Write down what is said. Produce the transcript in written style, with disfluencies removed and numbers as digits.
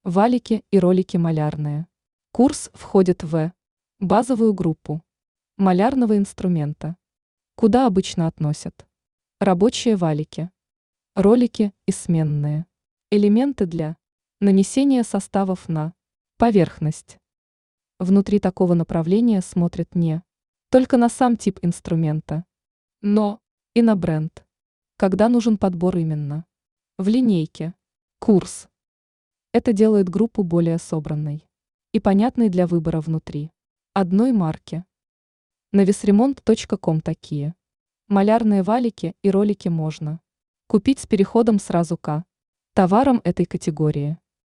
Валики и ролики малярные. Курс входит в базовую группу малярного инструмента, куда обычно относят рабочие валики, ролики и сменные элементы для нанесения составов на поверхность. Внутри такого направления смотрят не только на сам тип инструмента, но и на бренд, когда нужен подбор именно в линейке. Курс. Это делает группу более собранной и понятной для выбора внутри одной марки. На весремонт.ком такие малярные валики и ролики можно купить с переходом сразу к товарам этой категории.